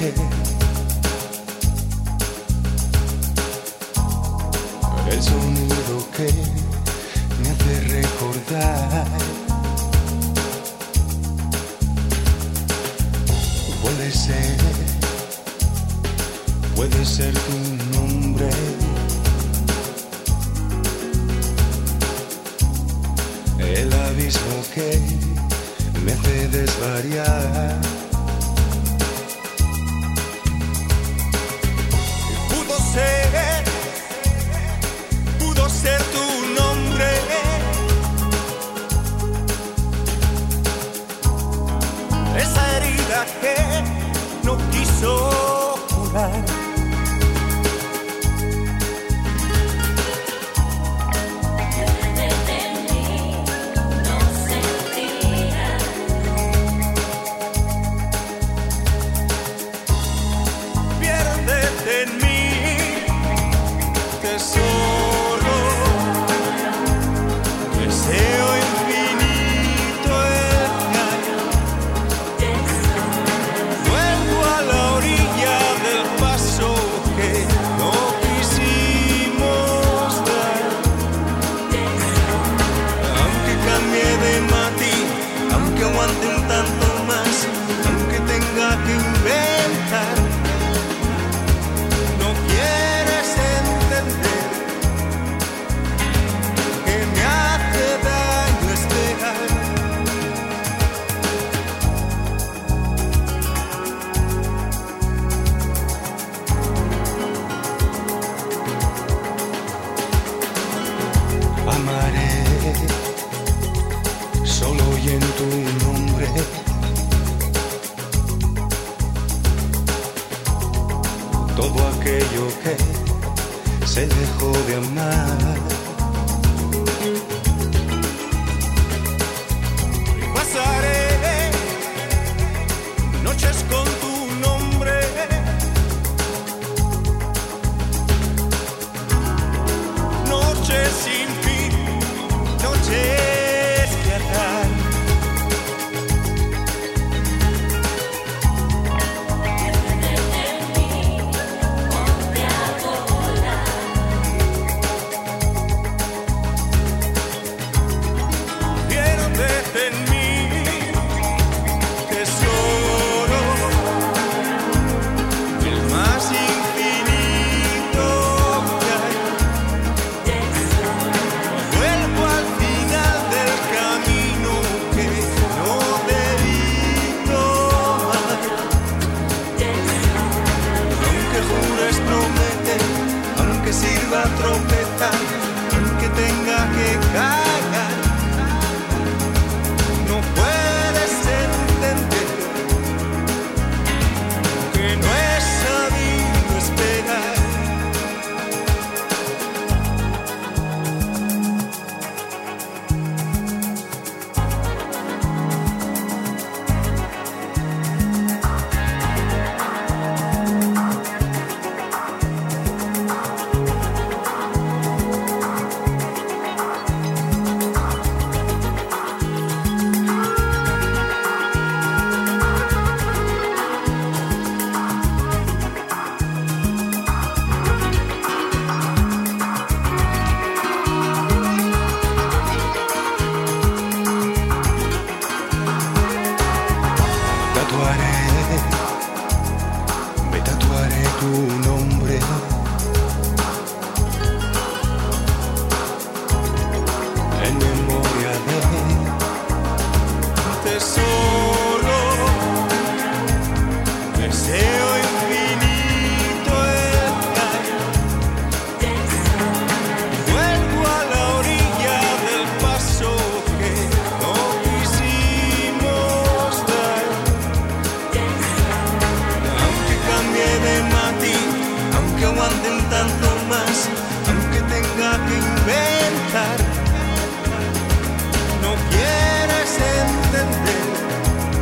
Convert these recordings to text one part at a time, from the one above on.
el sonido que me hace recordar. Puede ser tu nombre. El abismo que me hace desvariar. Pudo ser tu nombre. Esa herida que no quiso curar. Todo aquello que se dejó de amar. Pasaré noches con tu nombre, noches sin fin, noches que atar. Sirva trompeta, aunque tenga que caer, no puedes entender que no he sabido esperar. Me tatuaré tu nombre en memoria de tesoro, deseo infinito el caer. Vuelvo a la orilla del paso que no quisimos dar. De matiz, aunque aguanten tanto más, aunque tenga que inventar, no quieres entender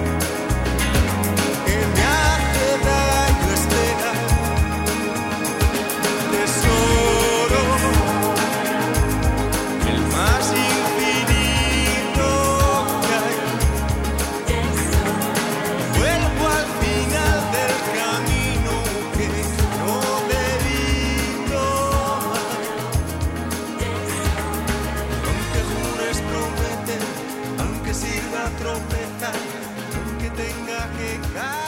que cae.